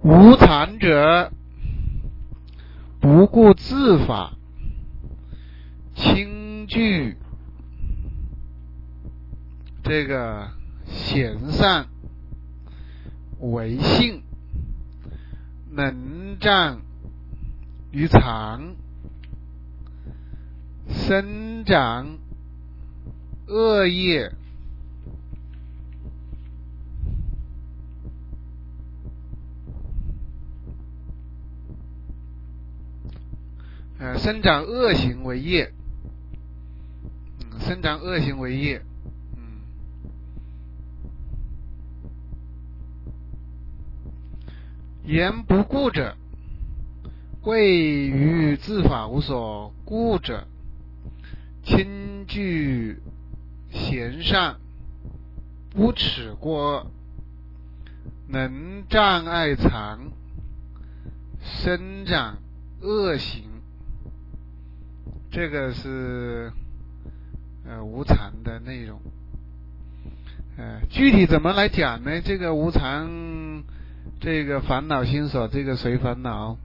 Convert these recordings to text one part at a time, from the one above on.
无常者，不顾自法，轻具这个贤善为性，能障于常，生长恶业，生长恶行为业，生长恶行为业，言不顾者，谓于自法无所顾者，轻具贤善，不耻过，能障碍常，生长恶行。这个是无常的内容。具体怎么来讲呢？这个无常，这个烦恼心所，这个随烦恼，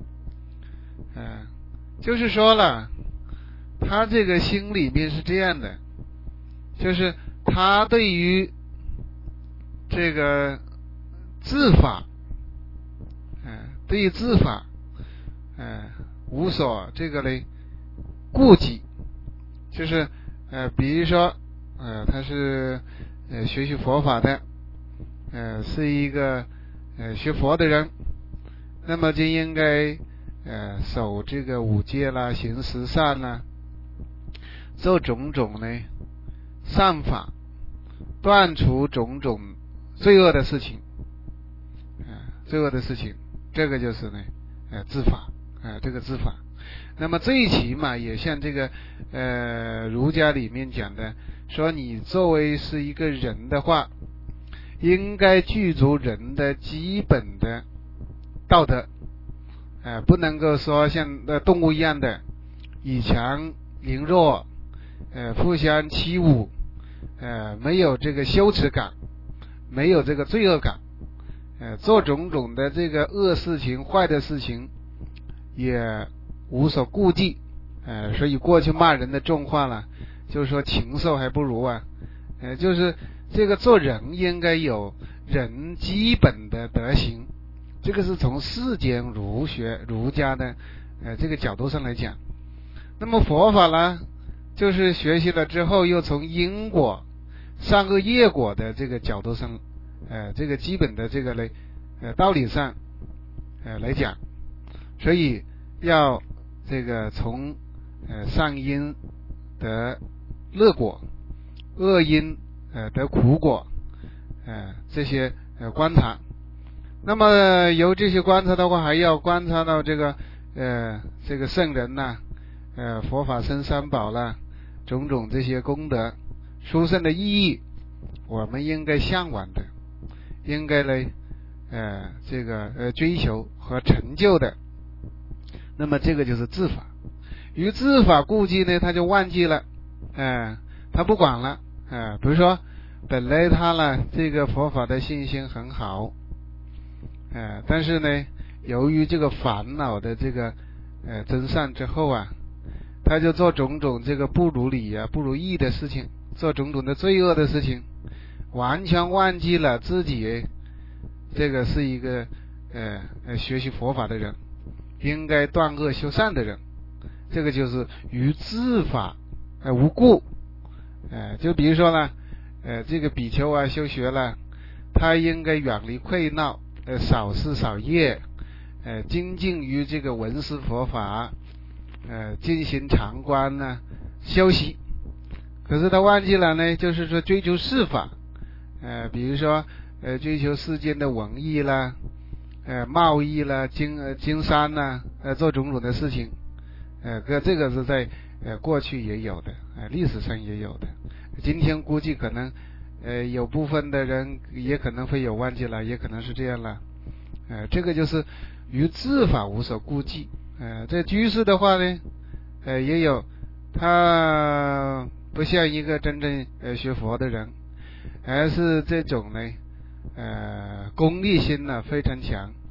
就是说了，他这个心里面是这样的，就是他对于这个自法，对于自法，无所这个呢顾忌，就是比如说他是学习佛法的，是一个学佛的人，那么就应该守这个五戒啦，行十善啦，做种种呢善法，断除种种罪恶的事情，罪恶的事情，这个就是呢自法，这个自法。那么最起码也像这个儒家里面讲的，说你作为是一个人的话，应该具足人的基本的道德，不能够说像动物一样的以强凌弱，互相欺侮，没有这个羞耻感，没有这个罪恶感，做种种的这个恶事情、坏的事情也无所顾忌，所以过去骂人的重话了，就是说禽兽还不如啊，就是这个做人应该有人基本的德行，这个是从世间儒家的这个角度上来讲。那么佛法呢，就是学习了之后，又从因果、善恶业果的这个角度上，这个基本的这个呢道理上来讲，所以要这个从善因得乐果，恶因得苦果，这些观察。那么由这些观察的话，还要观察到这个圣人呐，佛法僧三宝啦，种种这些功德殊胜的意义，我们应该向往的，应该呢这个追求和成就的。那么这个就是自法。于自法顾忌呢，他就忘记了，他不管了，比如说本来他呢这个佛法的信心很好，但是呢由于这个烦恼的这个增上之后啊，他就做种种这个不如理啊、不如意的事情，做种种的罪恶的事情，完全忘记了自己这个是一个学习佛法的人，应该断恶修善的人。这个就是于自法无顾，就比如说呢这个比丘啊修学了，他应该远离溃闹，少事少业，精进于这个闻思佛法，进行常观呢修习。可是他忘记了呢，就是说追求世法，比如说追求世间的文艺啦，贸易啦，经商啦，做种种的事情，这个是在过去也有的，历史上也有的。今天估计可能有部分的人也可能会有忘记了，也可能是这样了。这个就是于自法无所顾忌。这居士的话呢，也有，他不像一个真正学佛的人，而是这种呢功利心呢非常强，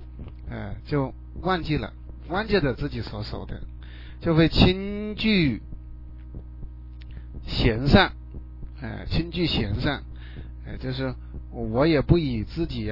就忘记了自己所守的，就会轻具贤善，就是我也不以自己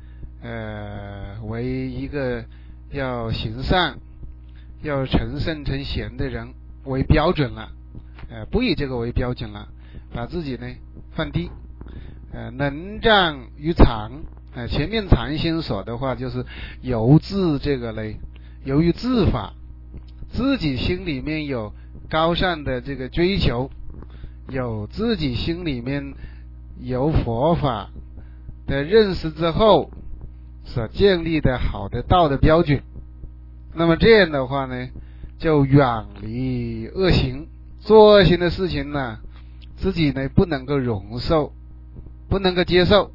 为一个要行善要成圣成贤的人为标准了，不以这个为标准了，把自己呢放低，能障于常，前面常心所的话就是由于自法，自己心里面有高尚的这个追求，有自己心里面有佛法的认识之后所建立的好的道德标准，那么这样的话呢，就远离恶行，做恶行的事情呢，自己呢不能够容受，不能够接受，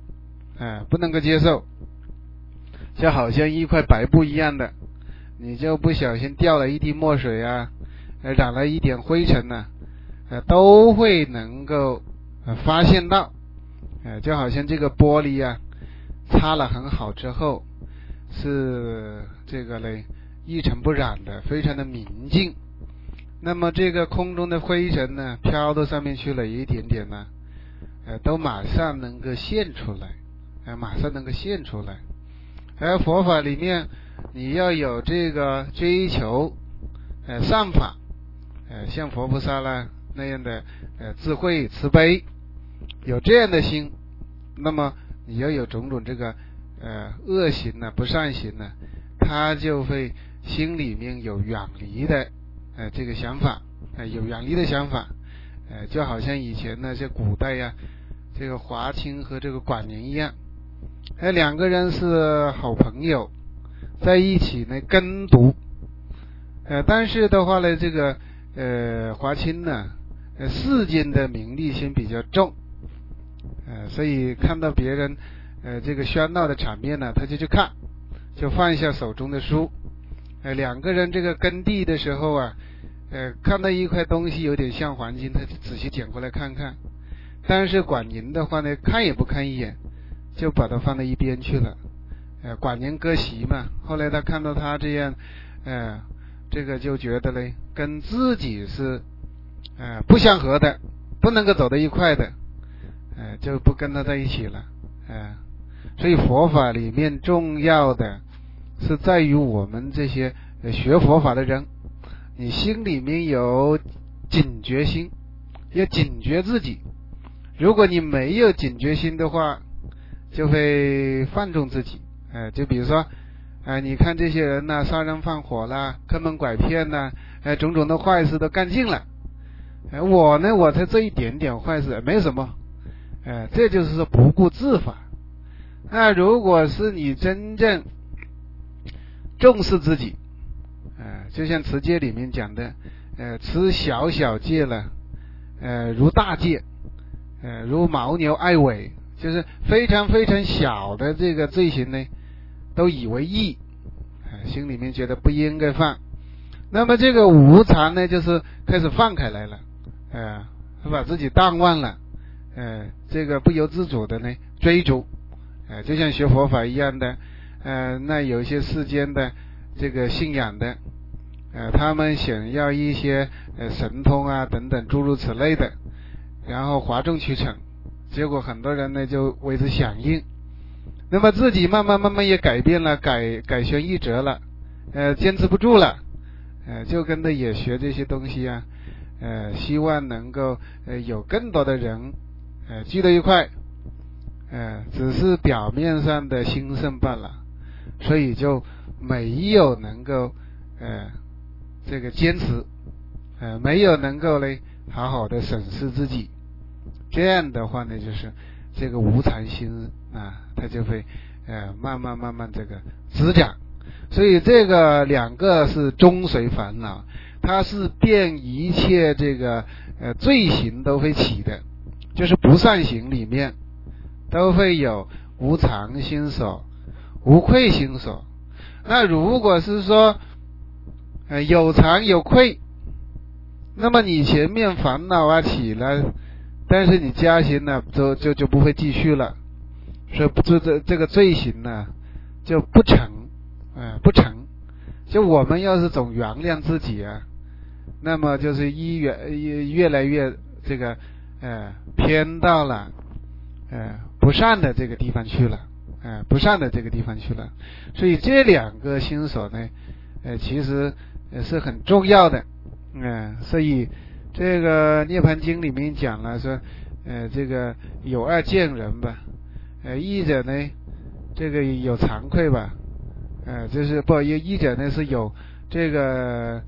就好像一块白布一样的，你就不小心掉了一滴墨水染了一点灰尘都会能够发现到，就好像这个玻璃擦了很好之后，是这个呢一尘不染的，非常的明净。那么这个空中的灰尘呢，飘到上面去了一点点呢，都马上能够现出来，而佛法里面，你要有这个追求善法，像佛菩萨啦那样的智慧慈悲，有这样的心，那么你要有种种这个恶行不善行他就会心里面有远离的这个想法，就好像以前这古代这个华清和这个管宁一样，两个人是好朋友，在一起呢耕读，但是的话呢，这个华清世间的名利心比较重，所以看到别人这个喧闹的场面他就去看，就放下手中的书，两个人这个耕地的时候看到一块东西有点像黄金，他就仔细捡过来看看，但是管宁的话呢，看也不看一眼，就把它放到一边去了。管宁割席嘛，后来他看到他这样，这个就觉得呢，跟自己是不相合的，不能够走到一块的，就不跟他在一起了。所以佛法里面重要的是在于我们这些学佛法的人，你心里面有警觉心，要警觉自己。如果你没有警觉心的话，就会放纵自己。就比如说你看这些人杀人放火啦，坑蒙拐骗啦，种种的坏事都干尽了，我才这一点点坏事没什么，这就是说不顾自法。那如果是你真正重视自己，就像持戒里面讲的，持小小戒了，如大戒，如牦牛爱尾，就是非常非常小的这个罪行呢，都以为义，心里面觉得不应该犯。那么这个无常呢，就是开始放开来了，把自己淡忘了，这个不由自主的呢追逐，就像学佛法一样的，那有一些世间的这个信仰的，他们想要一些神通等等诸如此类的，然后哗众取宠，结果很多人呢就为之响应，那么自己慢慢也改变了，改弦易辙了，坚持不住了，就跟着也学这些东西希望能够有更多的人聚到一块，只是表面上的兴盛罢了，所以就没有能够这个坚持，没有能够呢好好的审视自己，这样的话呢，就是这个无常心它就会慢慢这个滋长。所以这个两个是中随烦恼，它是遍一切这个罪行都会起的，就是不善行里面都会有无常心所、无愧心所。那如果是说有常有愧，那么你前面烦恼起了，但是你加行就不会继续了，所以这个罪行就不成， 不成。就我们要是总原谅自己啊，那么就是越来越这个偏到了不善的这个地方去了，不善的这个地方去了。所以这两个心所呢，其实是很重要的。所以这个涅槃经里面讲了说，这个有二见人吧，一者呢，这个有惭愧吧，就是一者呢是有这个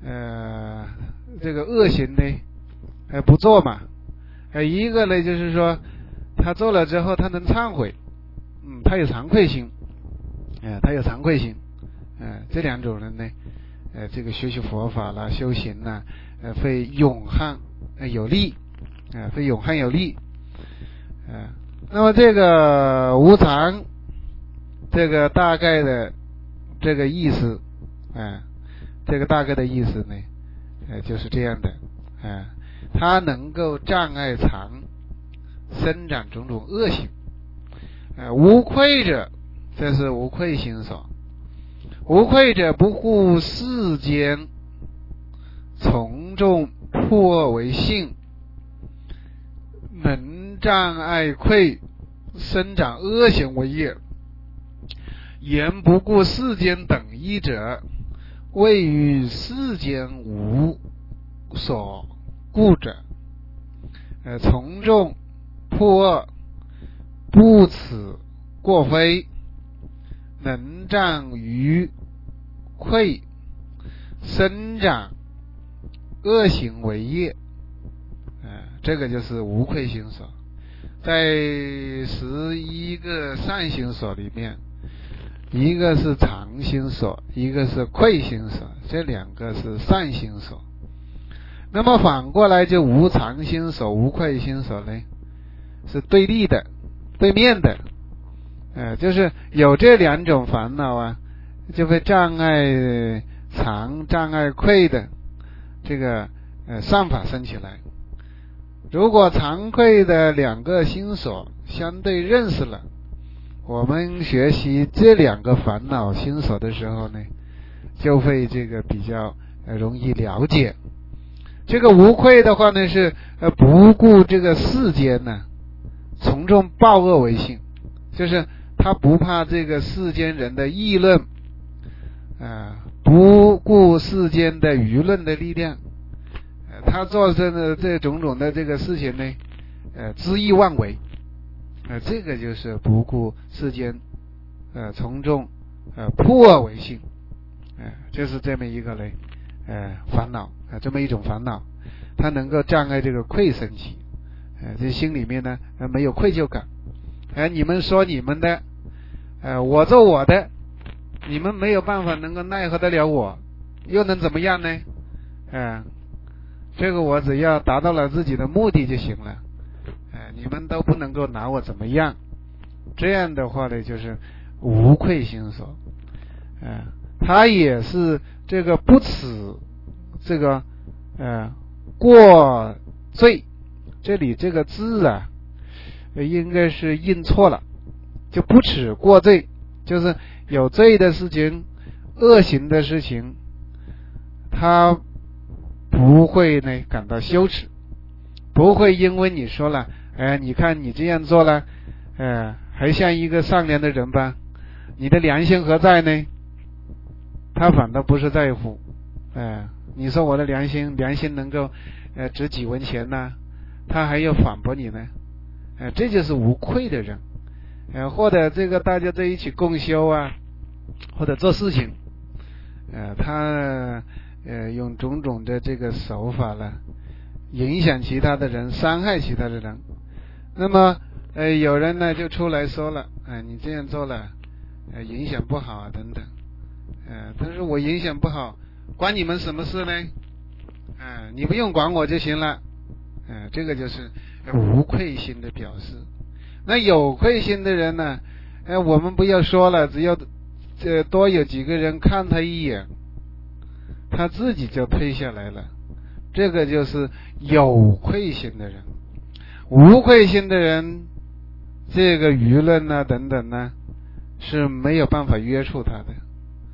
恶行呢，不做嘛，一个呢就是说他做了之后他能忏悔，他有惭愧心，他有惭愧心，这两种人呢，这个学习佛法啦、修行啦，会永汉有力，会永汉有力，那么这个无常，这个大概的这个意思，这个大概的意思呢，就是这样的，它能够障碍常生长种种恶行，无愧者，这是无愧心所。无愧者不顾世间从众破恶为性，能障碍愧生长恶行为业，言不顾世间等义者，谓于世间无所顾者，从众破恶不此过非，能障于愧生长恶行为业，这个就是无愧心所。在11个善心所里面，一个是常心所，一个是愧心所，这两个是善心所。那么反过来就无常心所、无愧心所呢，是对立的、对面的，就是有这两种烦恼啊，就会障碍常、障碍愧的这个善法生起来。如果惭愧的两个心所相对认识了，我们学习这两个烦恼心所的时候呢，就会这个比较容易了解。这个无愧的话呢，是不顾这个世间呢从众报恶为性，就是他不怕这个世间人的议论，不顾世间的舆论的力量，他做这种种的这个事情呢，恣意妄为，这个就是不顾世间从众破恶为性，就是这么一个呢烦恼，这么一种烦恼，它能够障碍这个愧生起，这心里面呢没有愧疚感，你们说你们的，我做我的，你们没有办法能够奈何得了我，又能怎么样呢？这个我只要达到了自己的目的就行了，你们都不能够拿我怎么样。这样的话呢，就是无愧心所，他也是这个不耻这个过罪，这里这个字啊应该是印错了，就不耻过罪，就是有罪的事情、恶行的事情，他不会呢感到羞耻，不会因为你说了，你看你这样做了，还像一个善良的人吧，你的良心何在呢？他反倒不是在乎，你说我的良心能够值几文钱呢？他还要反驳你呢，这就是无愧的人，或者这个大家在一起共修啊，或者做事情，他用种种的这个手法了，影响其他的人，伤害其他的人。那么有人呢就出来说了，你这样做了，影响不好啊等等，但是我影响不好，关你们什么事呢？你不用管我就行了，这个就是无愧心的表示。那有愧心的人呢，我们不要说了，只要多有几个人看他一眼，他自己就退下来了，这个就是有愧心的人。无愧心的人，这个舆论啊等等呢是没有办法约束他的，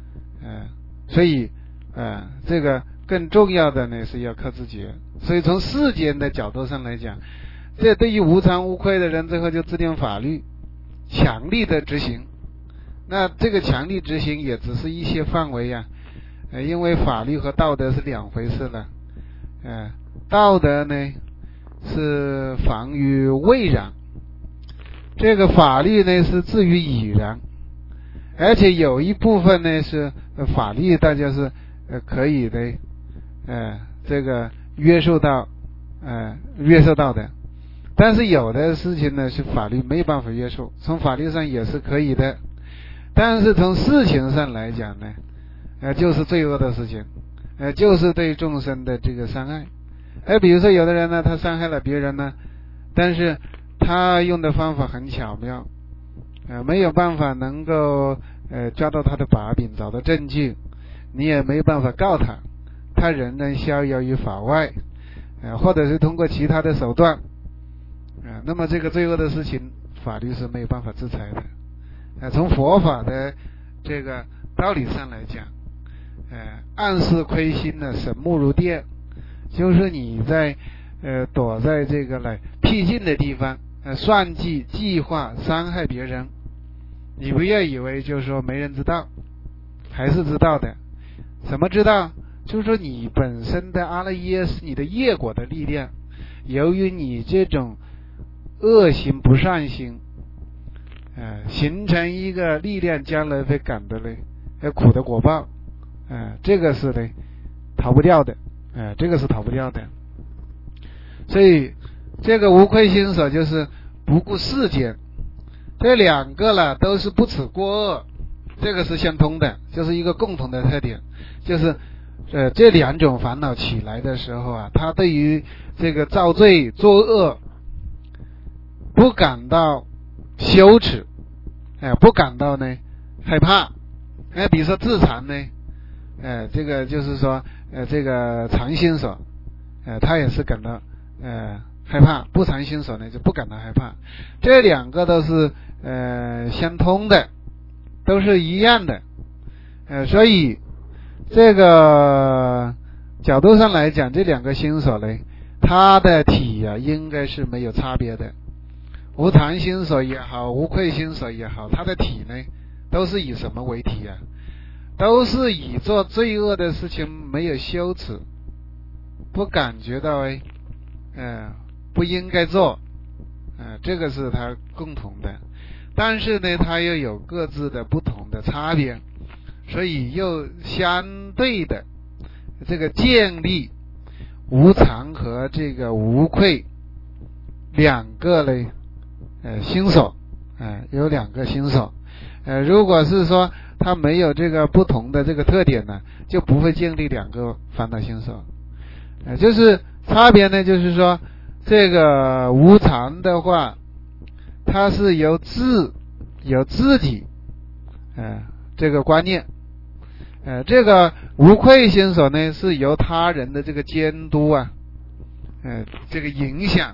所以这个更重要的呢是要靠自觉。所以从世间的角度上来讲，这对于无常无愧的人，最后就制定法律，强力的执行。那这个强力执行也只是一些范围呀，因为法律和道德是两回事了。道德呢是防于未然，这个法律呢是至于已然，而且有一部分呢是法律大家是可以的这个约束到的，但是有的事情呢是法律没办法约束，从法律上也是可以的，但是从事情上来讲呢就是罪恶的事情，就是对众生的这个伤害。比如说有的人呢他伤害了别人呢，但是他用的方法很巧妙，没有办法能够抓到他的把柄，找到证据，你也没有办法告他，他仍然逍遥于法外，或者是通过其他的手段那么这个罪恶的事情法律是没有办法制裁的。从佛法的这个道理上来讲，暗室亏心呢，神目如电，就是你在躲在这个僻静的地方算计计划伤害别人，你不要以为就是说没人知道，还是知道的。怎么知道？就是说你本身的阿赖耶是你的业果的力量，由于你这种恶行不善心形成一个力量，将来会感得苦的果报这个是逃不掉的这个是逃不掉的。所以这个无愧心所就是不顾世间，这两个呢都是不耻过恶，这个是相通的，就是一个共同的特点，就是这两种烦恼起来的时候他对于这个造罪作恶不感到羞耻不感到害怕比如说自残呢这个就是说这个藏心所他也是感到害怕，不藏心所呢就不感到害怕，这两个都是相通的，都是一样的所以这个角度上来讲，这两个心所呢它的体应该是没有差别的，无常心所也好，无愧心所也好，它的体呢都是以什么为体都是以做罪恶的事情没有羞耻，不感觉到不应该做这个是它共同的，但是呢它又有各自的不同的差别，所以又相对的这个建立无常和这个无愧两个心所有两个心所如果是说它没有这个不同的这个特点呢，就不会建立两个烦恼心所就是差别呢就是说这个无常的话它是有自己这个观念这个无愧心所呢是由他人的这个监督这个影响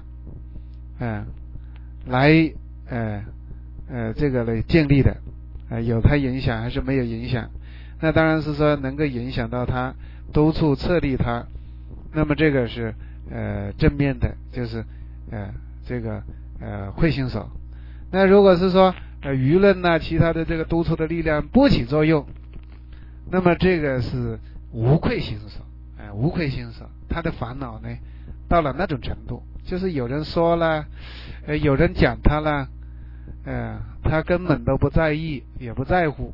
来这个来建立的有它影响还是没有影响，那当然是说能够影响到他，督促策立他，那么这个是正面的，就是这个慧心所。那如果是说舆论其他的这个督促的力量不起作用，那么这个是无愧心所无愧心所他的烦恼呢到了那种程度，就是有人说了有人讲他了他根本都不在意也不在乎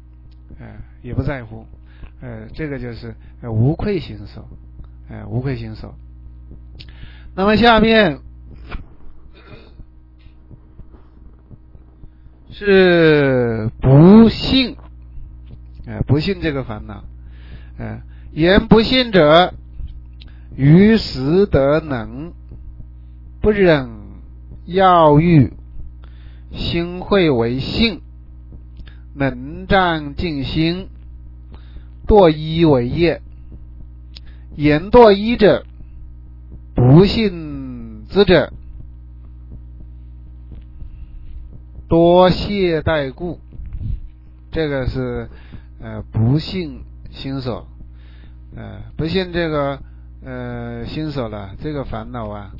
这个就是无愧心所无愧心所。那么下面是不信不信这个烦恼言不信者于实得能，不忍要欲，心慧为性，能障尽心，堕一为业。言堕一者，不信之者，多懈怠故。这个是不信心所，不信这个心所了，这个烦恼啊，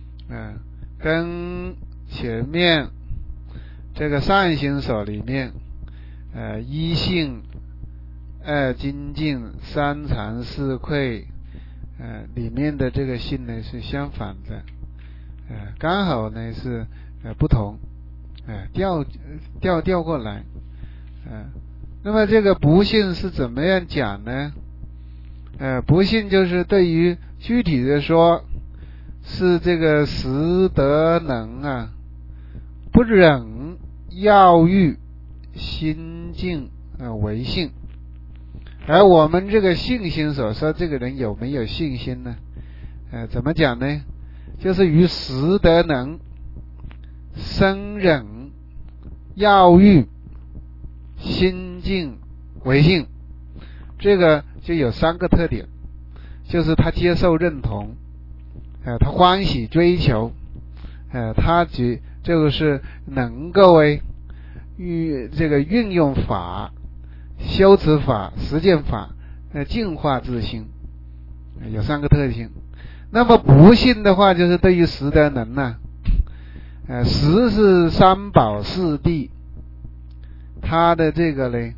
跟前面这个善心所里面一信二精进三禅四愧里面的这个信呢是相反的，刚好呢是不同，调过来，那么这个不信是怎么样讲呢？不信就是对于具体的说，是这个识得能啊，不忍要欲心境为信。而我们这个信心所说，这个人有没有信心呢？怎么讲呢？就是于识得能生忍要欲心境为信，这个就有三个特点，就是他接受认同，他欢喜追求，他就是能够这个运用法、修持法、实践法净化自心，有三个特性。那么不信的话，就是对于识得能呢，识是三宝四谛它的这个呢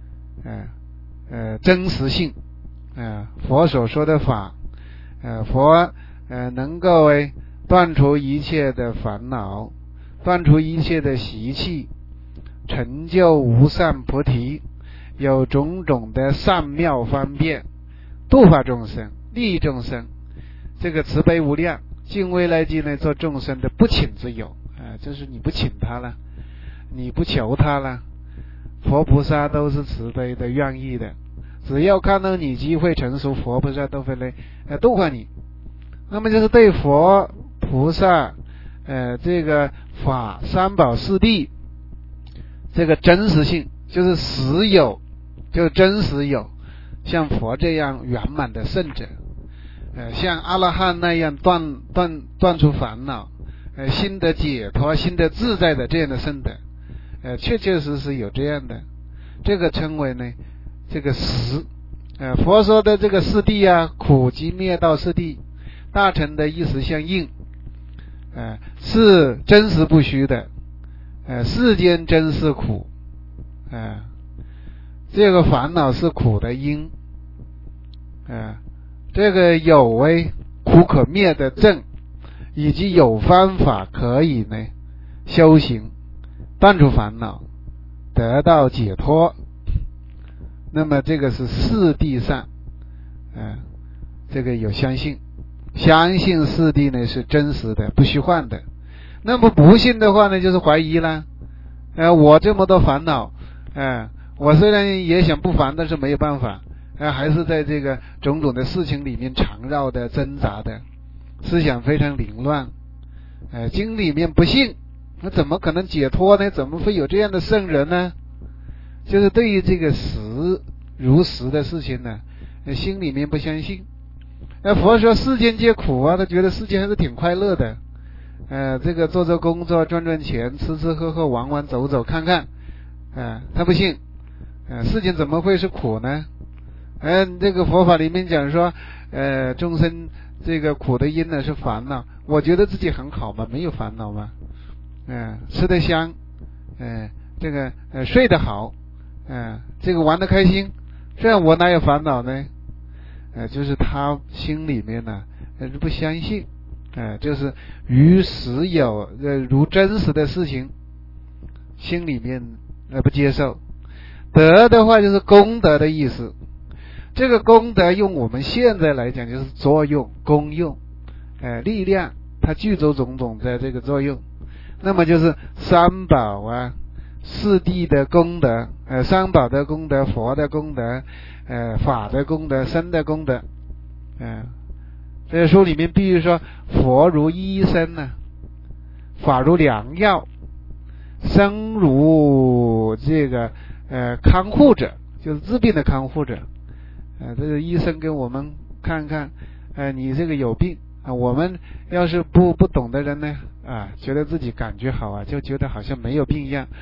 真实性，佛所说的法，佛能够断除一切的烦恼，断除一切的习气，成就无上菩提，有种种的善妙方便，度化众生，利益众生，这个慈悲无量，尽未来际呢做众生的不请之友，就是你不请他了，你不求他了，佛菩萨都是慈悲的，愿意的，只要看到你机会成熟，佛菩萨都会来度化你。那么就是对佛菩萨这个法三宝四谛这个真实性，就是实有，就是真实有，像佛这样圆满的圣者，像阿罗汉那样断除烦恼，心得解脱、心得自在的这样的圣者，确确实实有这样的，这个称为呢这个实。佛说的这个四谛啊，苦集灭道四谛，大乘的一实相应，是真实不虚的，世间真是苦，这个烦恼是苦的因，这个有苦可灭的正，以及有方法可以呢修行断除烦恼，得到解脱。那么这个是四谛上，这个有相信四谛呢是真实的，不虚幻的。那么不信的话呢，就是怀疑了。我这么多烦恼，我虽然也想不烦，但是没有办法，还是在这个种种的事情里面缠绕的、挣扎的，思想非常凌乱。经里面不信，那怎么可能解脱呢？怎么会有这样的圣人呢？就是对于这个如实的事情呢，心里面不相信。佛说世间皆苦啊，他觉得世界还是挺快乐的。这个做工作赚钱，吃喝喝玩玩走走看看，他不信。世间怎么会是苦呢？这个佛法里面讲说，众生这个苦的因呢是烦恼。我觉得自己很好嘛，没有烦恼嘛。吃得香，这个睡得好，这个玩得开心，这样我哪有烦恼呢？就是他心里面呢不相信，就是于实有如真实的事情，心里面不接受。德的话就是功德的意思，这个功德用我们现在来讲就是作用、功用，力量，它具足种种的这个作用。那么就是三宝啊、四谛的功德，三宝的功德、佛的功德、法的功德、僧的功德。这个书里面比如说，佛如医生呢，法如良药，僧如这个看护者，就是治病的看护者。这个医生给我们看看，你这个有病啊。我们要是不懂的人呢，觉得自己感觉好啊，就觉得好像没有病一样。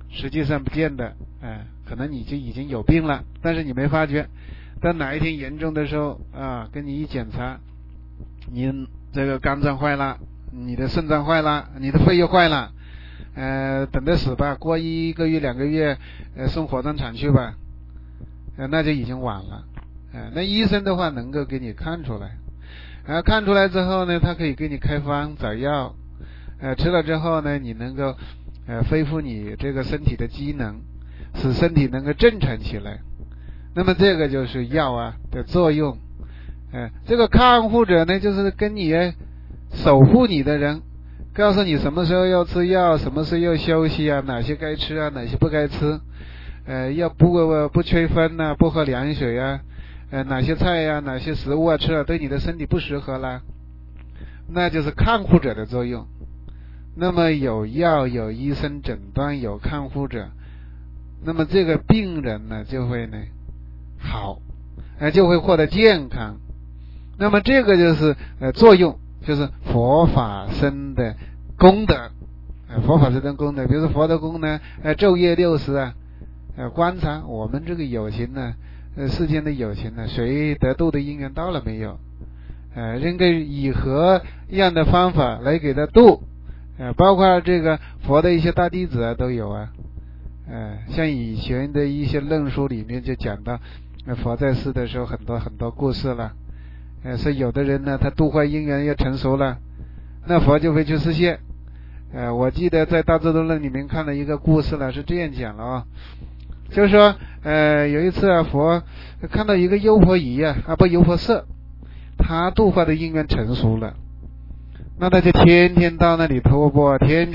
实际上不见得，可能你就已经有病了，但是你没发觉。到哪一天严重的时候跟你一检查，你这个肝脏坏了，你的肾脏坏了，你的肺又坏了，等着死吧，过1个月2个月，送火葬场去吧，那就已经晚了。那医生的话能够给你看出来，看出来之后呢，他可以给你开方找药，吃了之后呢，你能够恢复你这个身体的机能，使身体能够正常起来。那么这个就是药的作用。这个看护者呢，就是跟你守护你的人，告诉你什么时候要吃药，什么时候要休息哪些该吃哪些不该吃，要不吹风不喝凉水哪些菜哪些食物吃了对你的身体不适合啦，那就是看护者的作用。那么有药，有医生诊断，有看护者，那么这个病人呢就会好，就会获得健康。那么这个就是作用，就是佛法僧的功德。佛法僧的功德，比如说佛的功呢，昼夜60观察我们这个有情呢，世间的有情呢，谁得度的因缘到了没有？应该以何样的方法来给他度？包括这个佛的一些大弟子都有像以前的一些论述里面就讲到，佛在世的时候很多故事了。是有的人呢，他度化因缘要成熟了，那佛就会去示现。我记得在大智度论里面看了一个故事了，是这样讲了就是说有一次佛看到一个优婆夷优婆塞，他度化的因缘成熟了，那他就天天到那里托钵，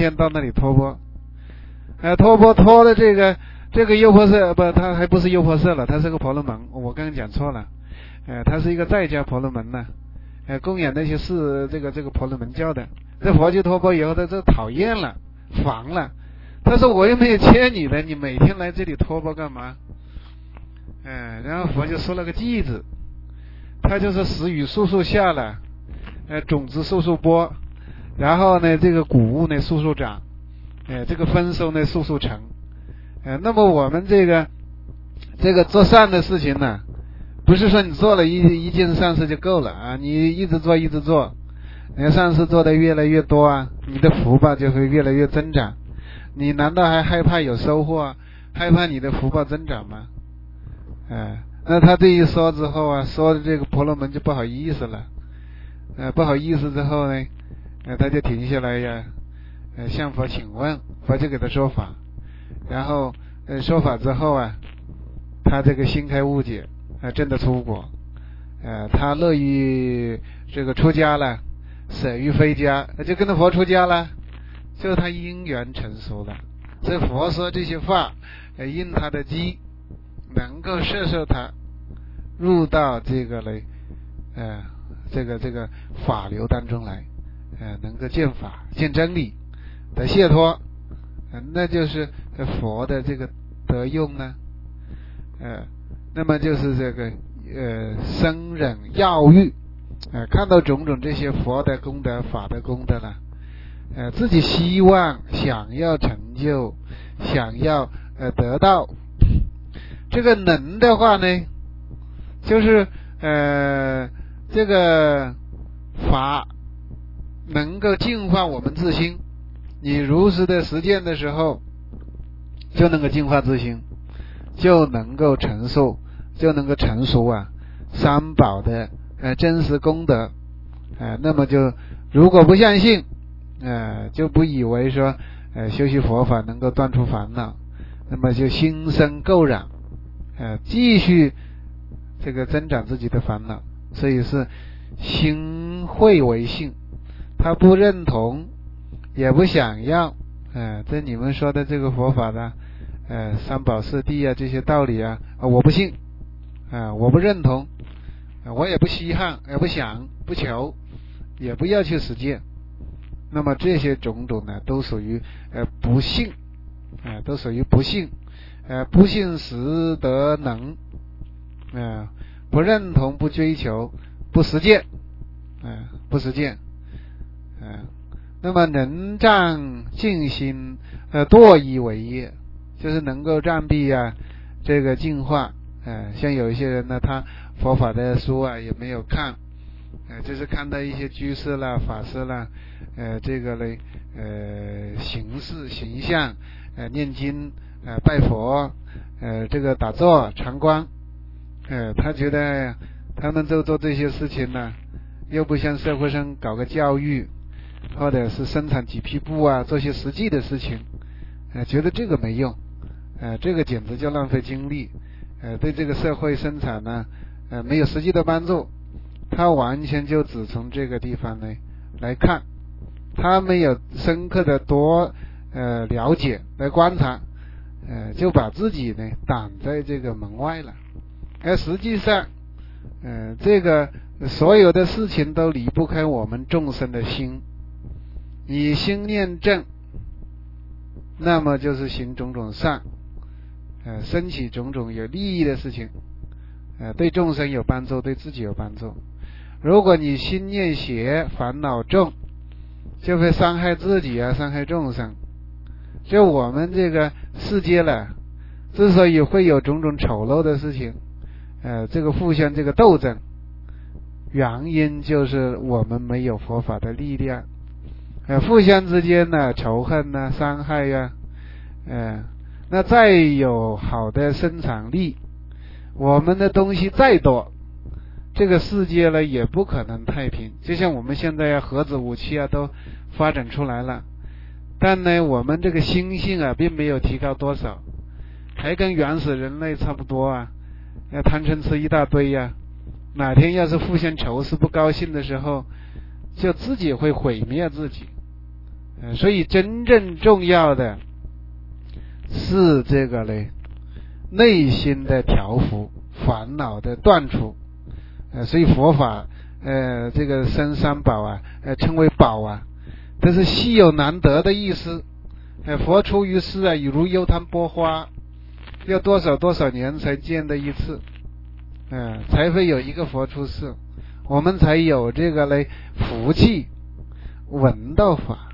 托的这个优婆塞他还不是优婆塞了，他是个婆罗门，我刚刚讲错了，他是一个在家婆罗门供养那些是这个婆罗门教的。这佛去托钵以后，他就讨厌了，烦了，他说我又没有欠你的，你每天来这里托钵干嘛？然后佛就说了个偈子，他就是时雨速速下了，种子速速播，然后呢这个谷物呢速速长，这个丰收呢速速成。那么我们这个做善的事情呢，不是说你做了一件善事就够了你一直做，你的善事做得越来越多你的福报就会越来越增长。你难道还害怕有收获害怕你的福报增长吗？那他这一说之后说的这个婆罗门就不好意思了，不好意思之后呢，他就停下来向佛请问，佛就给他说法，然后说法之后他这个心开悟解，真的出国，他乐于这个出家了，舍于非家，就跟着佛出家了，就是他因缘成熟了。所以佛说这些话，应他的机，能够摄受他入到这个法流当中来，能够见法见真理的解脱，那就是佛的这个德用呢。那么就是这个生忍药欲，看到种种这些佛的功德法的功德了，自己希望想要成就，想要得到，这个能的话呢，就是这个法能够净化我们自心，你如实的实践的时候，就能够净化自心，就能够承受，就能够成熟三宝的真实功德。那么就如果不相信，就不以为说修习佛法能够断除烦恼，那么就心生垢染，继续这个增长自己的烦恼。所以是心会为信，他不认同也不想要这你们说的这个佛法的三宝四谛这些道理我不信我不认同，我也不稀罕，也不想，不求，也不要去实践。那么这些种种呢，都属于不信，都属于不信，不信实得能，不认同，不追求，不实践，不实践，那么能障尽心，堕以为业， 就是能够暂避啊这个净化。像有一些人呢，他佛法的书啊也没有看，就是看到一些居士啦、法师啦，这个呢，形式形象，念经，拜佛，这个打坐、禅观，他觉得他们做这些事情呢，又不像社会上搞个教育，或者是生产几匹布啊，做些实际的事情，觉得这个没用，这个简直就浪费精力，对这个社会生产呢，没有实际的帮助。他完全就只从这个地方呢来看，他没有深刻的多了解来观察，就把自己呢挡在这个门外了。而实际上，这个所有的事情都离不开我们众生的心。你心念正，那么就是行种种善，升起种种有利益的事情，对众生有帮助，对自己有帮助。如果你心念邪，烦恼重，就会伤害自己啊，伤害众生。就我们这个世界了，之所以会有种种丑陋的事情，这个互相这个斗争，原因就是我们没有佛法的力量，互相之间呢仇恨呢伤害呀，那再有好的生产力，我们的东西再多，这个世界呢也不可能太平。就像我们现在核子武器啊都发展出来了，但呢我们这个心性啊并没有提高多少，还跟原始人类差不多啊，贪嗔痴一大堆呀，哪天要是互相仇视不高兴的时候，就自己会毁灭自己。所以真正重要的是这个呢内心的调伏，烦恼的断除。所以佛法这个生三宝啊，称为宝啊，这是稀有难得的意思。佛出于世啊，犹如幽昙波花，要多少年才见的一次，才会有一个佛出世，我们才有这个嘞福气闻到法，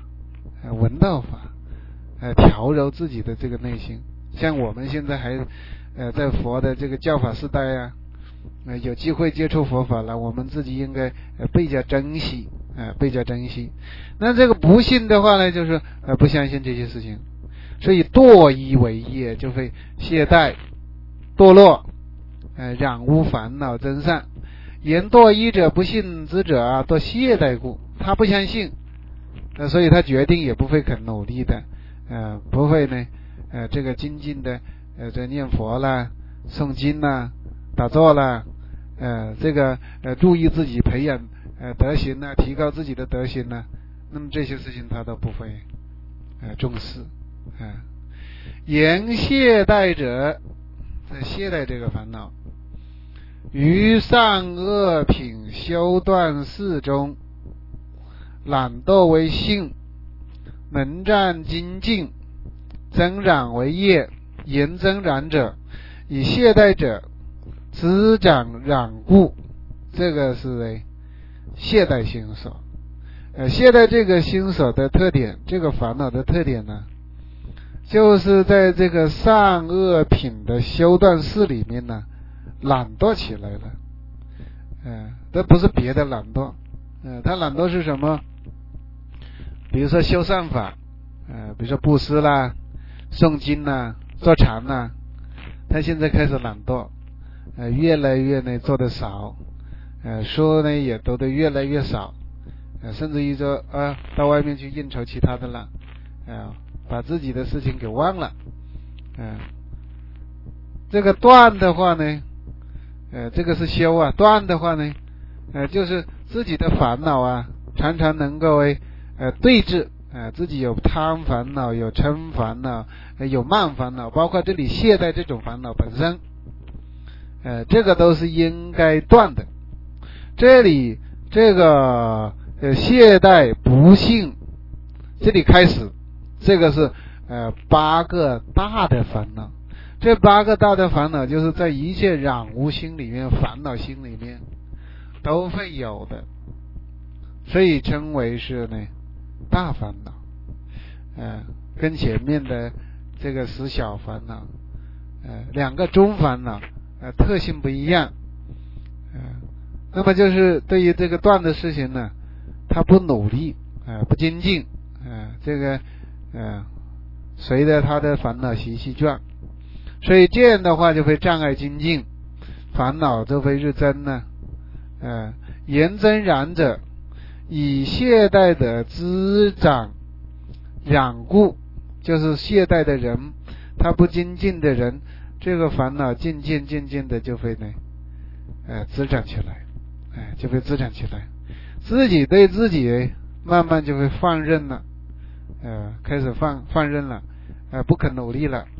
调柔自己的这个内心。像我们现在还在佛的这个教法时代啊，有机会接触佛法了，我们自己应该倍加珍惜，那这个不信的话呢，就是不相信这些事情，所以堕一为业，就会懈怠堕落，染污烦恼真善。言堕一者，不信之者啊，堕懈怠故。他不相信，所以他决定也不会肯努力的，不会呢，这个精进的，这念佛啦、诵经啦、打坐啦，这个注意自己培养德行啦，提高自己的德行啦，那么这些事情他都不会重视。言懈怠者，懈怠这个烦恼，于善恶品修断事中，懒惰为性，能战精进，增染为业，言增染者，以懈怠者滋长染故。这个是懈怠心所。懈怠这个心所的特点，这个烦恼的特点呢，就是在这个善恶品的修断事里面呢，懒惰起来了。这不是别的懒惰，他懒惰是什么？比如说修善法，比如说布施啦、诵经啦、做禅啦，他现在开始懒惰，越来越呢做得少，书呢也读得越来越少，甚至于说到外面去应酬其他的了，把自己的事情给忘了。这个断的话呢，这个是修啊，断的话呢，就是自己的烦恼啊，常常能够对治，自己有贪烦恼，有嗔烦恼，有慢烦恼，包括这里懈怠这种烦恼本身，这个都是应该断的。这里这个懈怠不信，这里开始，这个是8个大的烦恼。这8个大的烦恼就是在一切染污心里面、烦恼心里面都会有的，所以称为是呢大烦恼。跟前面的这个十小烦恼，两个中烦恼，特性不一样，那么就是对于这个断的事情呢，他不努力，不精进，这个随着他的烦恼习气转，所以这样的话就会障碍精进，烦恼就会日增呢。言增然者，以懈怠的滋长染故，就是懈怠的人，他不精进的人，这个烦恼渐渐的就会呢，滋长起来，就会滋长起来，自己对自己慢慢就会放任了，开始放任了，不肯努力了，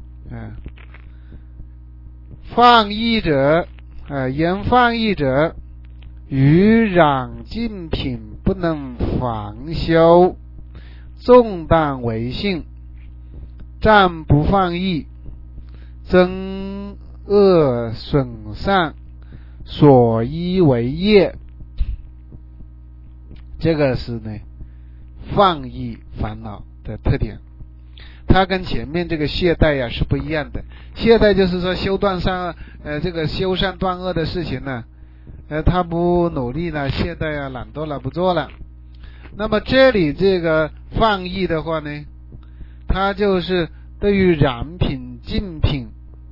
放逸者，言放逸者，于染净品不能防修，重担为性，暂不放逸，增恶损善，所依为业。这个是呢放逸烦恼的特点，它跟前面这个懈怠是不一样的。懈怠就是说这个修善断恶的事情呢，他不努力了，懈怠懒惰了，不做了。那么这里这个放逸的话呢，它就是对于染品净品，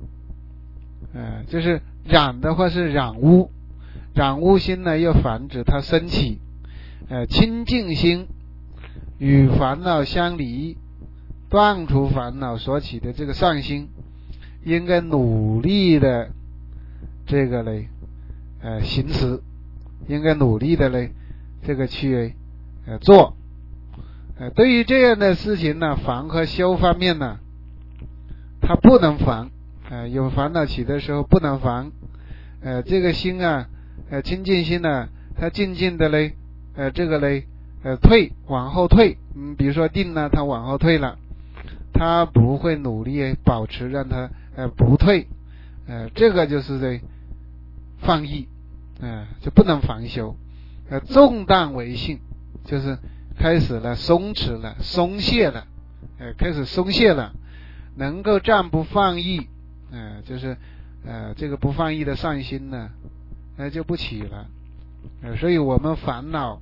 就是染的话是染污心呢又防止它升起，清净心与烦恼相离，断除烦恼所起的这个善心，应该努力的这个嘞行持，应该努力的嘞这个去做。对于这样的事情呢，防和修方面呢，它不能防，有烦恼起的时候不能防，这个心清净心呢，它静静的嘞这个嘞往后退，比如说定呢，它往后退了，它不会努力保持让它不退，这个就是这放逸，就不能防修。重担为性，就是开始了松弛了，松懈了，开始松懈了，能够暂不放逸，就是这个不放逸的善心呢，就不起了。所以我们烦恼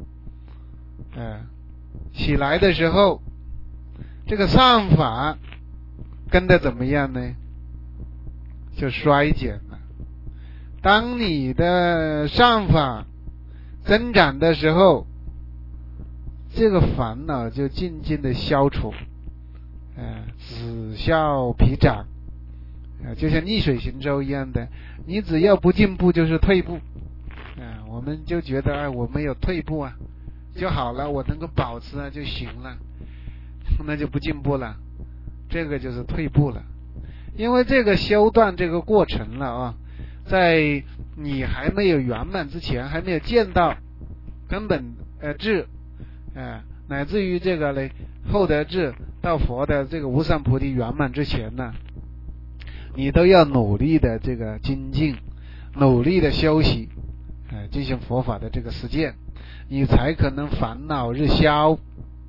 起来的时候，这个善法跟着怎么样呢？就衰减了。当你的善法增长的时候，这个烦恼就渐渐的消除，此消彼长，就像逆水行舟一样的，你只要不进步就是退步，我们就觉得我没有退步就好了，我能够保持就行了，那就不进步了，这个就是退步了。因为这个修断这个过程了在你还没有圆满之前，还没有见到根本智，乃至于这个嘞后得智到佛的这个无上菩提圆满之前呢，你都要努力的这个精进，努力的修习，进行佛法的这个实践，你才可能烦恼日消，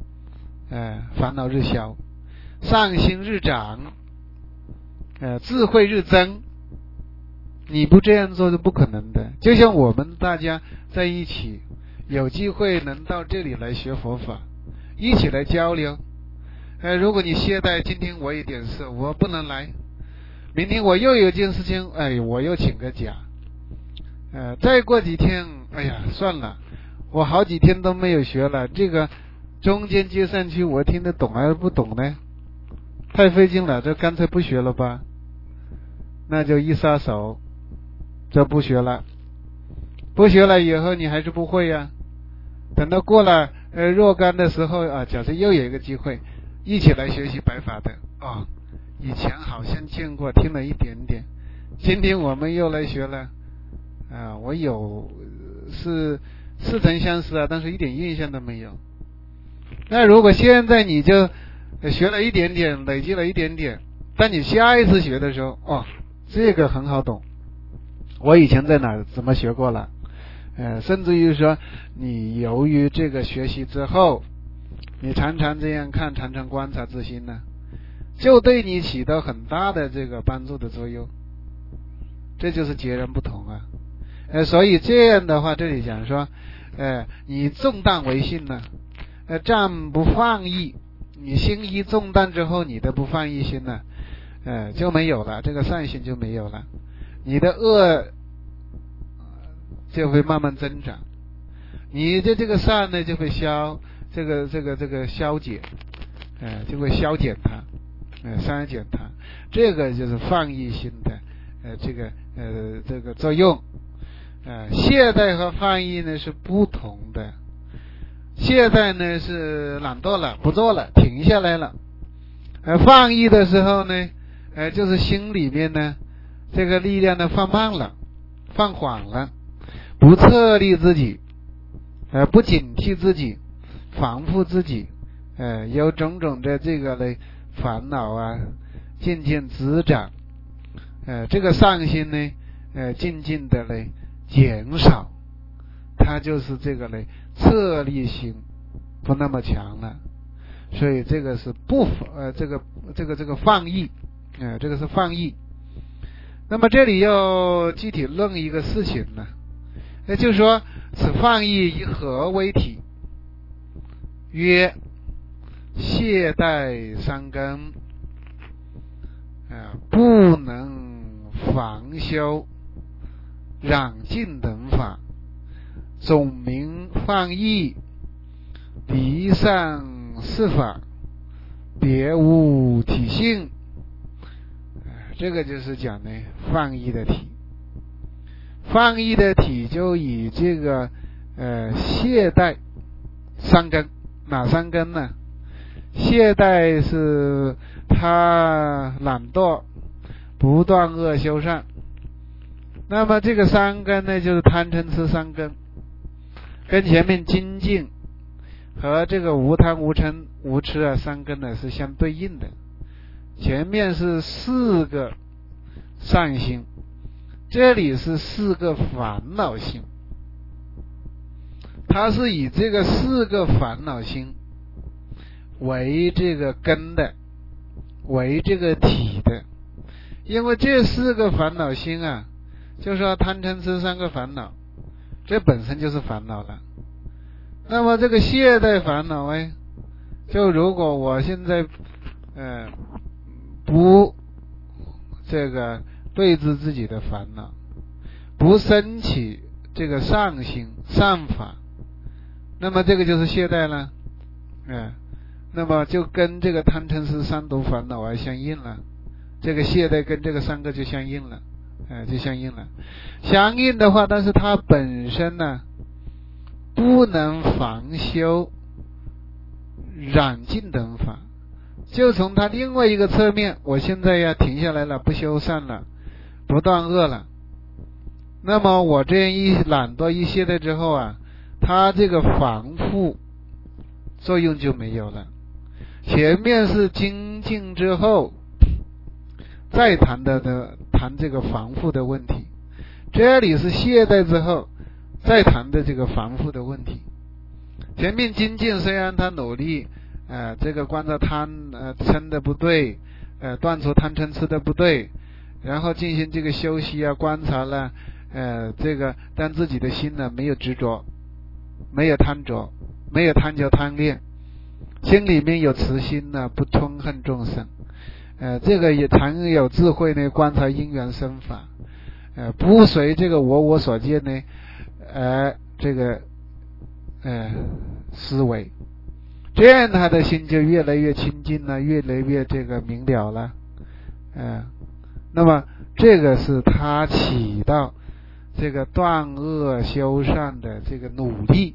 善心日长，智慧日增。你不这样做是不可能的。就像我们大家在一起有机会能到这里来学佛法，一起来交流，如果你懈怠，今天我有点事我不能来，明天我又有件事情，我又请个假，再过几天算了，我好几天都没有学了，这个中间接上去我听得懂还是不懂呢？太费劲了，这干脆不学了吧，那就一撒手，这不学了，不学了以后你还是不会等到过了若干的时候假设又有一个机会一起来学习白法的以前好像见过听了一点点，今天我们又来学了我有似曾相识但是一点印象都没有。那如果现在你就学了一点点，累积了一点点，当你下一次学的时候这个很好懂，我以前在哪怎么学过了，甚至于说你由于这个学习之后，你常常这样看，常常观察自心呢， 就对你起到很大的这个帮助的作用，这就是截然不同啊。所以这样的话，这里讲说，你重淡为性呢，暂不放逸，你心一重淡之后，你的不放逸心呢，就没有了，这个善心就没有了，你的恶就会慢慢增长，你的这个善呢就会消解，就会消减它，删减它，这个就是放逸心的这个作用。懈怠和放逸呢是不同的，懈怠呢是懒惰了，不做了，停下来了，放逸的时候呢，就是心里面呢这个力量呢放慢了，放缓了，不策力自己，不警惕自己，防护自己，有种种的这个呢烦恼啊渐渐滋长，这个善心呢渐渐的呢减少，它就是这个呢策力心不那么强了，所以这个是这个放逸，这个是放逸。那么这里要具体论一个事情呢，就是说此放逸以何为体？曰懈怠三根，不能防修染净等法，总名放逸，离散四法，别无体性。这个就是讲呢放逸的体。放逸的体就以这个懈怠三根，哪三根呢？懈怠是他懒惰，不断恶修善。那么这个三根呢，就是贪嗔痴三根，跟前面精进和这个无贪无嗔无痴三根呢是相对应的。前面是四个善心，这里是四个烦恼心，它是以这个四个烦恼心为这个根的，为这个体的。因为这四个烦恼心啊，就是说贪嗔痴三个烦恼，这本身就是烦恼了。那么这个懈怠烦恼就如果我现在不这个对治自己的烦恼，不升起这个善心善法，那么这个就是懈怠了，那么就跟这个贪嗔痴三毒烦恼相应了，这个懈怠跟这个三个就相应了，就相应了。相应的话，但是它本身呢不能防修染净等法，就从它另外一个侧面，我现在要停下来了，不修善了，不断恶了，那么我这样一懒惰一懈怠之后啊，它这个防护作用就没有了。前面是精进之后再谈这个防护的问题，这里是懈怠之后再谈的这个防护的问题。前面精进虽然他努力这个观察贪嗔的不对，断除贪嗔痴的不对，然后进行这个休息观察了这个让自己的心呢没有执着，没有贪着，没有贪求贪恋，心里面有慈心呢，不嗔恨众生，这个也常有智慧呢，观察因缘生法，不随这个我所见呢这个思维，这样他的心就越来越清净了，越来越这个明了了，那么这个是他起到这个断恶修善的这个努力，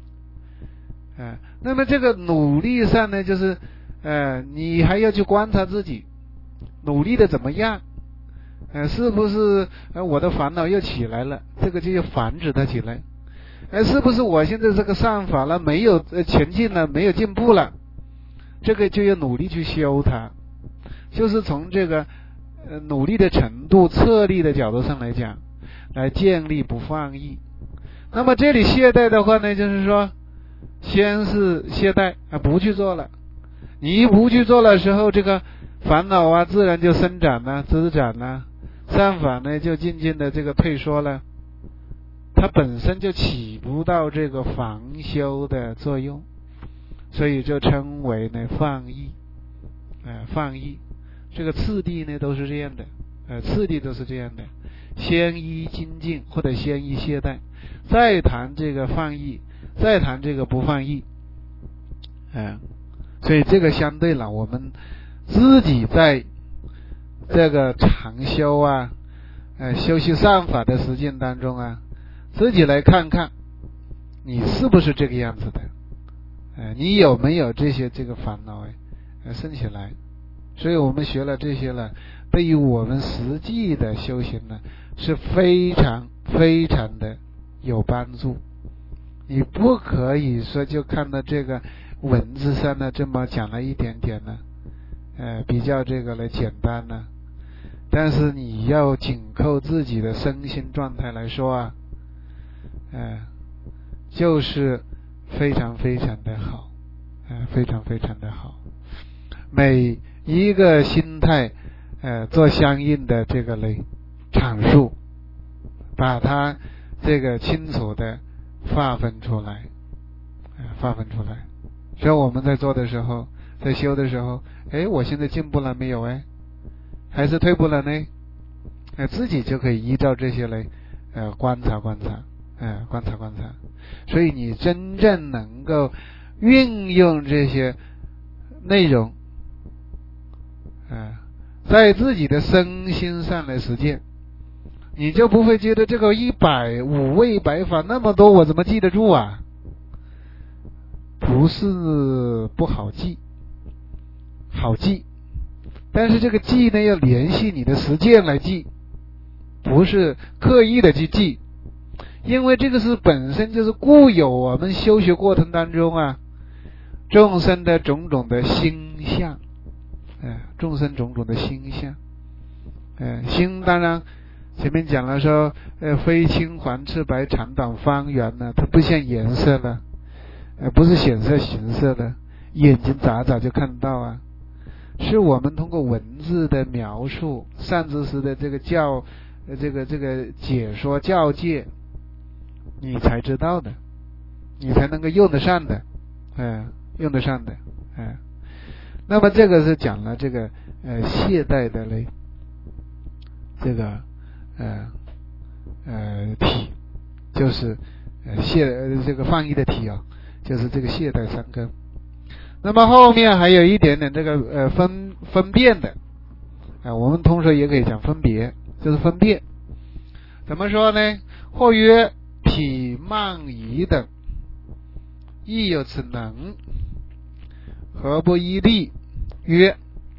那么这个努力上呢，就是你还要去观察自己努力的怎么样，是不是我的烦恼又起来了，这个就要防止它起来，是不是我现在这个善法了没有前进了，没有进步了，这个就要努力去修它，就是从这个努力的程度策力的角度上来讲，来建立不放逸。那么这里懈怠的话呢，就是说先是懈怠不去做了，你一不去做的时候，这个烦恼啊自然就生长了滋长了，善法呢就渐渐的这个退缩了，它本身就起不到这个防修的作用，所以就称为呢放逸。放逸这个次第呢都是这样的，次第都是这样的，先依精进或者先依懈怠，再谈这个放逸，再谈这个不放逸。所以这个相对了，我们自己在这个常修啊修习善法的实践当中啊，自己来看看你是不是这个样子的，你有没有这个烦恼生起来。所以我们学了这些了，对于我们实际的修行呢是非常非常的有帮助。你不可以说就看到这个文字上呢这么讲了一点点呢比较这个来简单呢，但是你要紧扣自己的身心状态来说啊就是非常非常的好，非常非常的好。每一个心态做相应的这个类阐述，把它这个清楚的划分出来，所以我们在做的时候，在修的时候，我现在进步了没有还是退步了呢？自己就可以依照这些来观察。所以你真正能够运用这些内容在自己的身心上来实践，你就不会觉得这个150位100法那么多，我怎么记得住啊？不是不好记，好记，但是这个记呢要联系你的实践来记，不是刻意的去记，因为这个是本身就是固有我们修学过程当中啊众生的种种的心相，众生种种的心相，心当然前面讲了说非青黄赤白长短方圆呢，它不像颜色了，不是显色形色的，眼睛眨眨就看到啊，是我们通过文字的描述，善知识的这个这个解说教诫，你才知道的，你才能够用得上的，用得上的，那么这个是讲了这个懈怠的类，这个体就是这个放逸的体就是这个懈怠三根。那么后面还有一点点这个分辨的，我们通常也可以讲分别，就是分辨。怎么说呢？或曰体慢疑等，亦有此能，何不依例？曰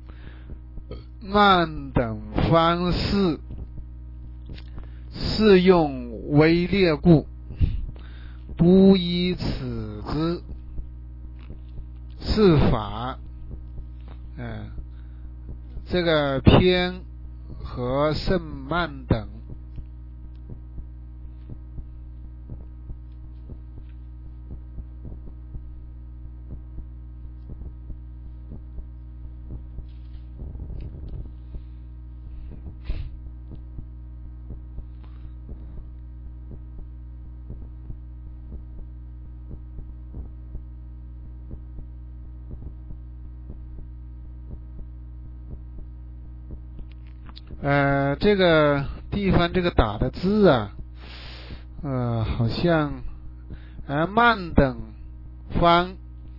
慢等方式适用微劣故，不依此之。是法这个偏和甚慢等这个地方这个打的字啊好像慢等方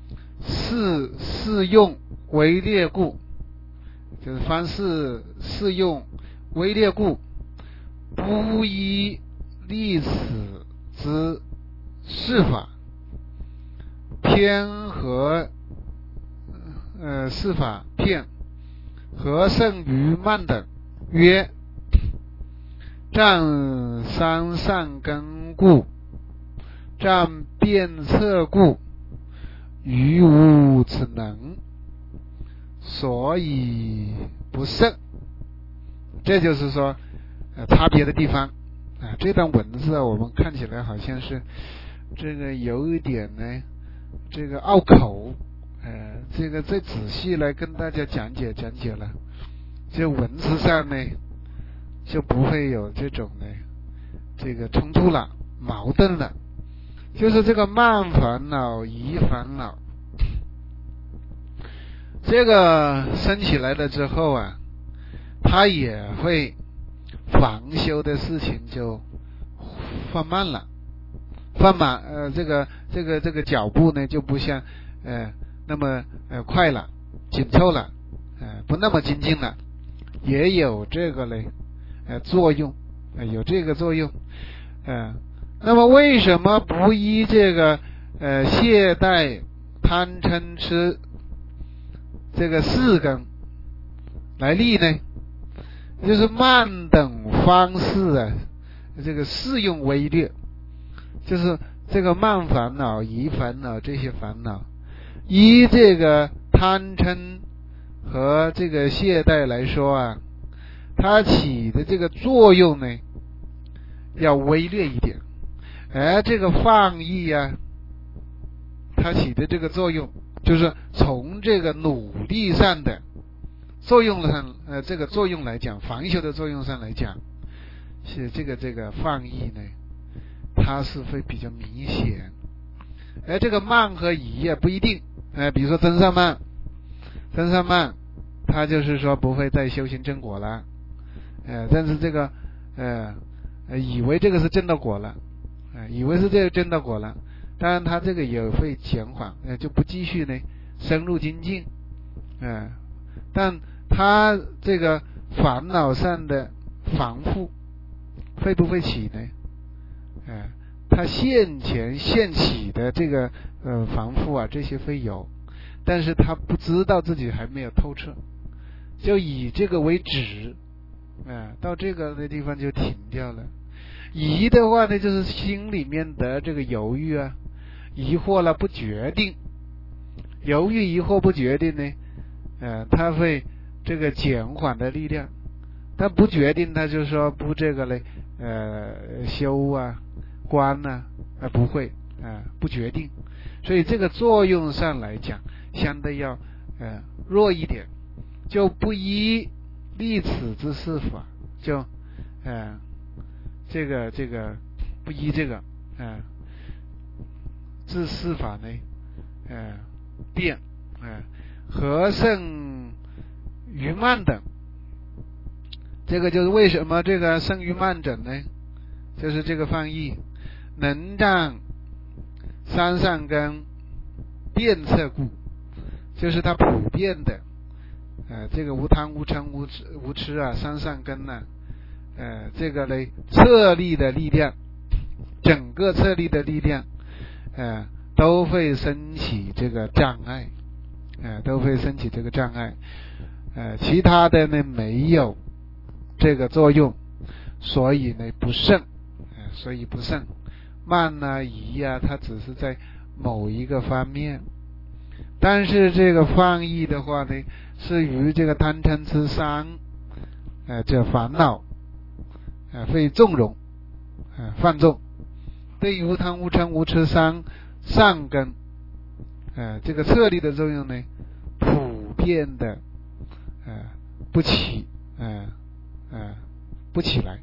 适用为劣故，就是方式适用为劣故，不依历史之事法，偏和事法偏和甚于慢等。曰占三善根故，占辩策故，于无此能，所以不胜。这就是说差别的地方这段文字我们看起来好像是这个有一点呢这个拗口这个再仔细来跟大家讲解了，就文字上呢就不会有这种呢这个冲突了，矛盾了。就是这个慢烦恼疑烦恼，这个升起来了之后啊，它也会防修的事情就放慢了，这个脚步呢就不像那么快了，紧凑了，不那么精进了，也有这个嘞作用，有这个作用。那么为什么不依这个懈怠贪嗔痴这个四根来立呢？就是慢等方式啊，这个适用微略，就是这个慢烦恼疑烦恼这些烦恼，依这个贪嗔和这个懈怠来说啊，它起的这个作用呢要微略一点。这个放逸啊，它起的这个作用，就是从这个努力上的作用上，这个作用来讲，防修的作用上来讲，是这个放逸呢，它是会比较明显。这个慢和疑啊不一定，比如说增上慢，它就是说不会再修行正果了，但是这个以为这个是正道果了。以为是这个正道果了，当然他这个也会减缓，就不继续呢深入精进，但他这个烦恼上的防护会不会起呢？他现起的这个防护啊，这些会有，但是他不知道自己还没有透彻，就以这个为止，到这个的地方就停掉了。疑的话呢，就是心里面的这个犹豫啊，疑惑了不决定，犹豫疑惑不决定呢，它会这个减缓的力量，但不决定，它就说不这个嘞，修啊观啊，不会不决定，所以这个作用上来讲，相对要弱一点，就不依立此之事法，就这个不依这个自事法呢变和胜于慢等，这个就是为什么这个胜于慢等呢？就是这个放逸能让三善根遍彻故，就是它普遍的这个无贪无嗔无痴啊，三善根呢这个呢策力的力量，整个策力的力量都会升起这个障碍，都会升起这个障碍，其他的呢没有这个作用，所以呢不胜，慢啊疑啊，它只是在某一个方面，但是这个放逸的话呢，是与这个贪嗔痴三这烦恼会纵容放纵，对于无贪无嗔无痴三善根这个策力的作用呢，普遍的不起来。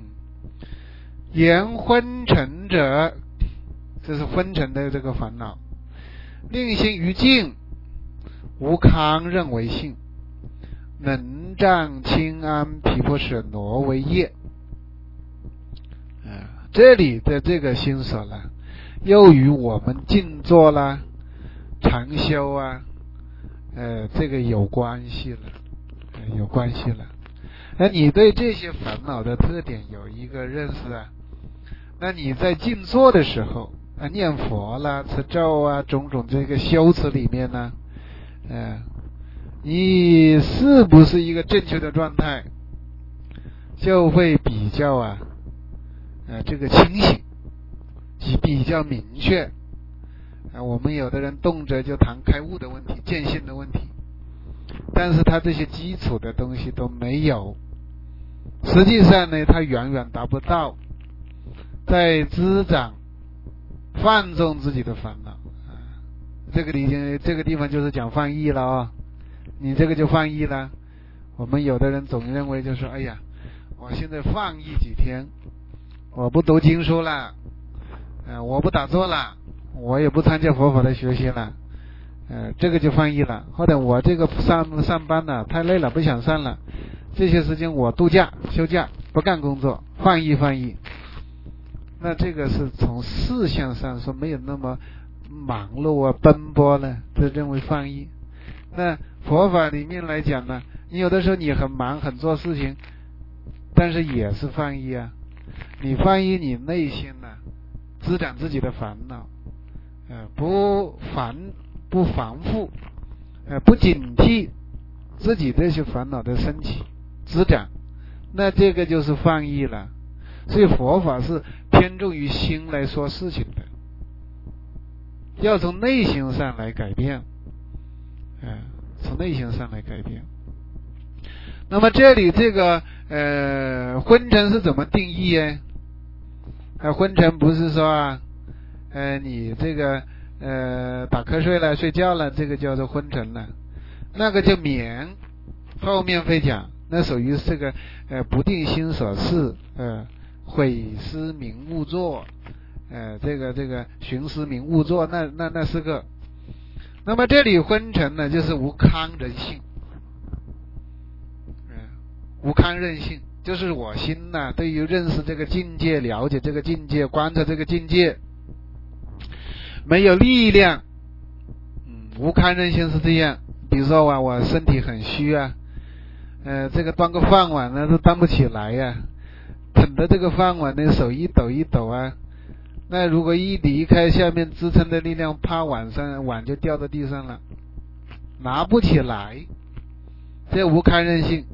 言昏沉者，这是昏沉的这个烦恼，令心于静，无康任为性，能障清安毗婆舍挪为业。这里的这个心所呢，又与我们静坐啦、禅修啊，这个有关系了。那你对这些烦恼的特点有一个认识啊，那你在静坐的时候念佛啦、持咒啊，种种这个修持里面呢，你是不是一个正确的状态，就会比较这个清醒，比较明确。我们有的人动辄就谈开悟的问题、见性的问题，但是他这些基础的东西都没有，实际上呢，他远远达不到在滋长放纵自己的烦恼， 这个地方就是讲放逸了啊，你这个就放逸了。我们有的人总认为就是哎呀，我现在放逸几天，我不读经书了，我不打坐了，我也不参加佛法的学习了，这个就放逸了。或者我这个上班了太累了不想上了，这些时间我度假休假不干工作，放逸。那这个是从事项上说没有那么忙碌啊奔波呢，这认为放逸。那佛法里面来讲呢，你有的时候你很忙很做事情，但是也是放逸啊。你放逸你内心呢滋长自己的烦恼，不防护，不警惕自己这些烦恼的升起滋长，那这个就是放逸了。所以佛法是偏重于心来说事情的，要从内心上来改变，从内心上来改变。那么这里这个昏沉是怎么定义呢？昏沉不是说你这个打瞌睡了睡觉了，这个叫做昏沉了，那个叫眠，后面会讲，那属于这个不定心所事，毁思明悟作，这个寻思明悟作，那是个。那么这里昏沉呢，就是无康人性，无康任性，就是我心呢对于认识这个境界、了解这个境界、观察这个境界没有力量。无康任性是这样，比如说我身体很虚啊，这个端个饭碗呢都端不起来呀，捧着这个饭碗呢手一抖啊，那如果一离开下面支撑的力量，啪碗就掉到地上了，拿不起来，这无康任性。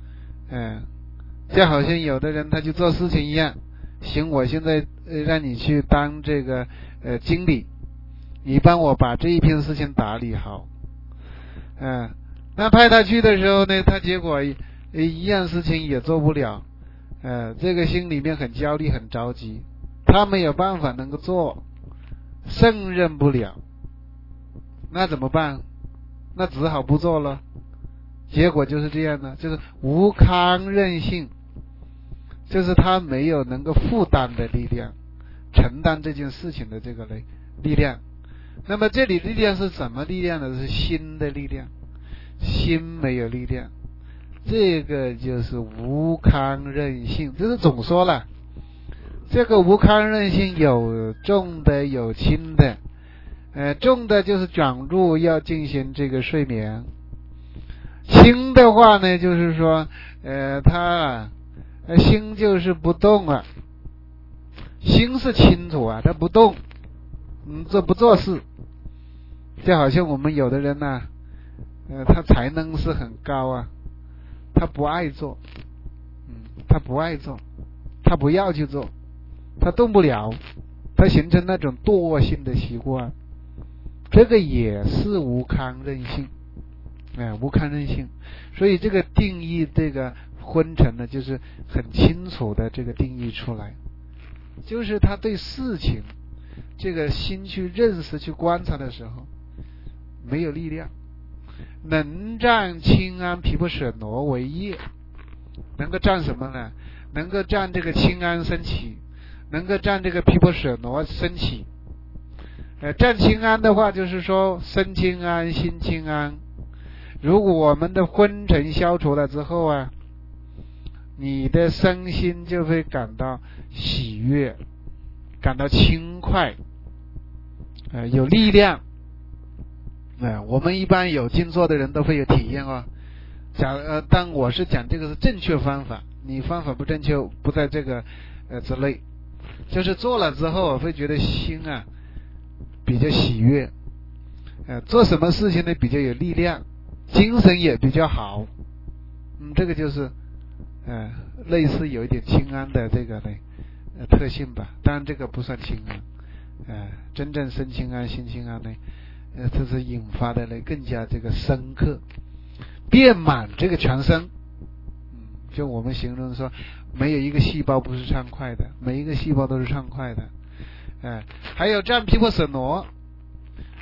就好像有的人他就做事情一样，行，我现在让你去当这个经理，你帮我把这一片事情打理好，那派他去的时候呢，他结果一样事情也做不了，这个心里面很焦虑很着急，他没有办法能够做，胜任不了，那怎么办？那只好不做了。结果就是这样的，就是无康任性，就是他没有能够负担的力量，承担这件事情的这个力量。那么这里力量是什么力量呢？是心的力量，心没有力量，这个就是无康任性。就是总说了，这个无康任性有重的有轻的，重的就是转入要进行这个睡眠，轻的话呢就是说他心就是不动啊，心是清楚啊，他不动，这不做事。就好像我们有的人呢，他才能是很高啊，他不爱做，他不爱做，他不要去做，他动不了，他形成那种惰性的习惯，这个也是无康任性，无康任性。所以这个定义这个昏沉呢，就是很清楚的这个定义出来，就是他对事情这个心去认识去观察的时候没有力量，能占清安毗婆舍那为业，能够占什么呢？能够占这个清安升起，能够占这个毗婆舍那升起。占清安的话就是说身清安心清安。如果我们的昏沉消除了之后啊，你的身心就会感到喜悦，感到轻快，有力量。我们一般有静坐的人都会有体验但我是讲这个是正确方法，你方法不正确不在这个之内。就是做了之后我会觉得心啊比较喜悦，做什么事情呢比较有力量，精神也比较好，这个就是类似有一点清安的这个特性吧。当然这个不算清安，真正身清安心清安呢，这是引发的更加这个深刻，遍满这个全身。就我们形容说没有一个细胞不是畅快的，每一个细胞都是畅快的。还有占毗婆舍那，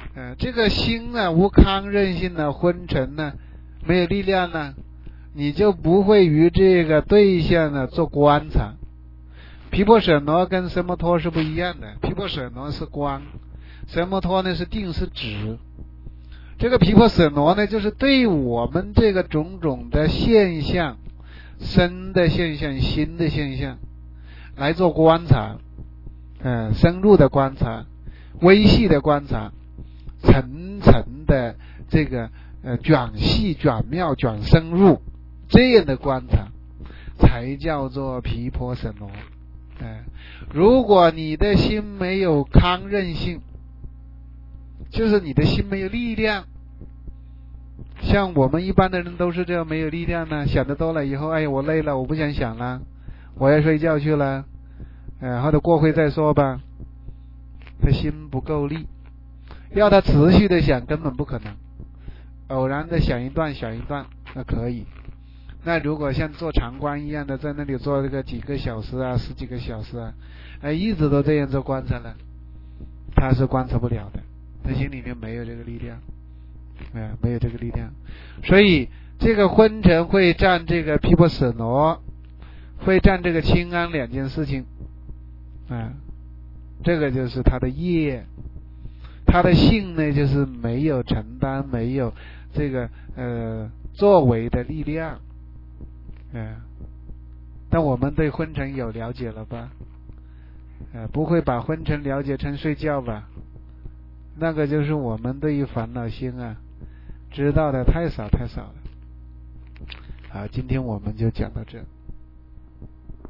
这个心呢无康任性呢，昏沉呢，没有力量呢，你就不会与这个对象呢做观察。毗婆舍那跟奢摩他是不一样的，毗婆舍那是观，奢摩他呢是定是止。这个毗婆舍那呢，就是对我们这个种种的现象，身的现象、心的现象来做观察，深入的观察，微细的观察，层层的这个转细、转妙、转深入，这样的观察才叫做毗婆舍那。如果你的心没有康韧性，就是你的心没有力量，像我们一般的人都是这样，没有力量呢，想得多了以后，哎，我累了，我不想想了，我要睡觉去了，或者过会再说吧。他心不够力，要他持续的想根本不可能，偶然的想一段想一段那可以。那如果像做长观一样的在那里做这个几个小时啊，十几个小时啊，一直都这样做观察了，他是观察不了的，他心里面没有这个力量，没有这个力量。所以这个昏沉会占这个毗婆舍那，会占这个清安两件事情，这个就是他的业，他的性呢就是没有承担，没有这个作为的力量。但我们对昏沉有了解了吧？不会把昏沉了解成睡觉吧？那个就是我们对于烦恼心知道的太少太少了。好，今天我们就讲到这。